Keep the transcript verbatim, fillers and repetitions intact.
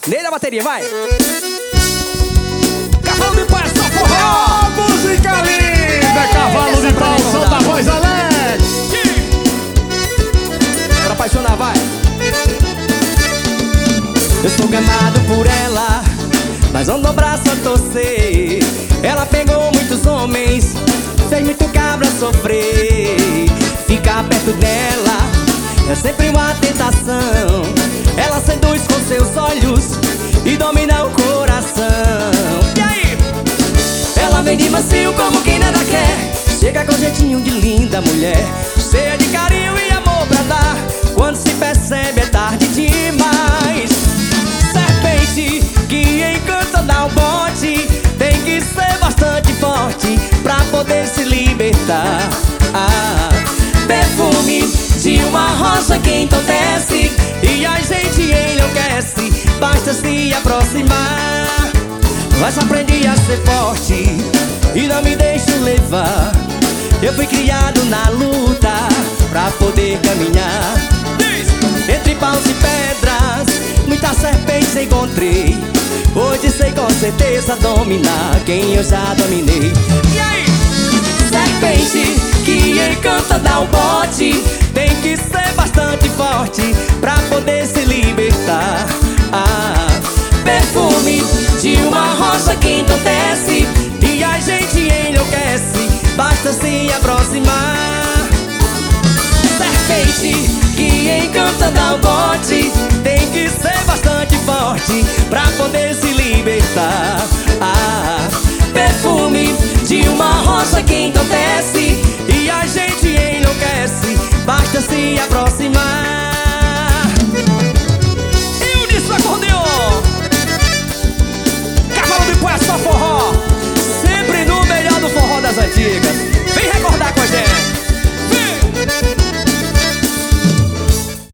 Nele a bateria, vai! Cavalo de pau, só forró! Oh, música linda! Cavalo de pau, som da voz alegre! Pra apaixonar, vai! Eu sou gamado por ela, mas não dou braço a torcer. Ela pegou muitos homens, fez muito cabra sofrer. Ficar perto dela é sempre uma tentação. Ela seduz com seus olhos e domina o coração. E aí? Ela vem de macio como quem nada quer. Chega com jeitinho de linda mulher, cheia de carinho e amor pra dar. Quando se percebe é tarde demais. Serpente que encanta dá um bote, tem que ser bastante forte pra poder se libertar. Ah, perfume de uma rosa que entontece e a gente enlouquece, basta se aproximar. Mas aprendi a ser forte e não me deixo levar. Eu fui criado na luta pra poder caminhar. Entre paus e pedras, muitas serpentes encontrei. Hoje sei com certeza dominar quem eu já dominei. E aí? Serpente que encanta dá um bote, tem que ser bastante forte pra poder se libertar. Ah, perfume de uma rosa que entontece e a gente enlouquece, basta se aproximar. Serpente que encanta dá um bote, tem que ser bastante forte pra poder se libertar. Ah, perfume de uma rosa que entontece e a gente enlouquece, basta se aproximar.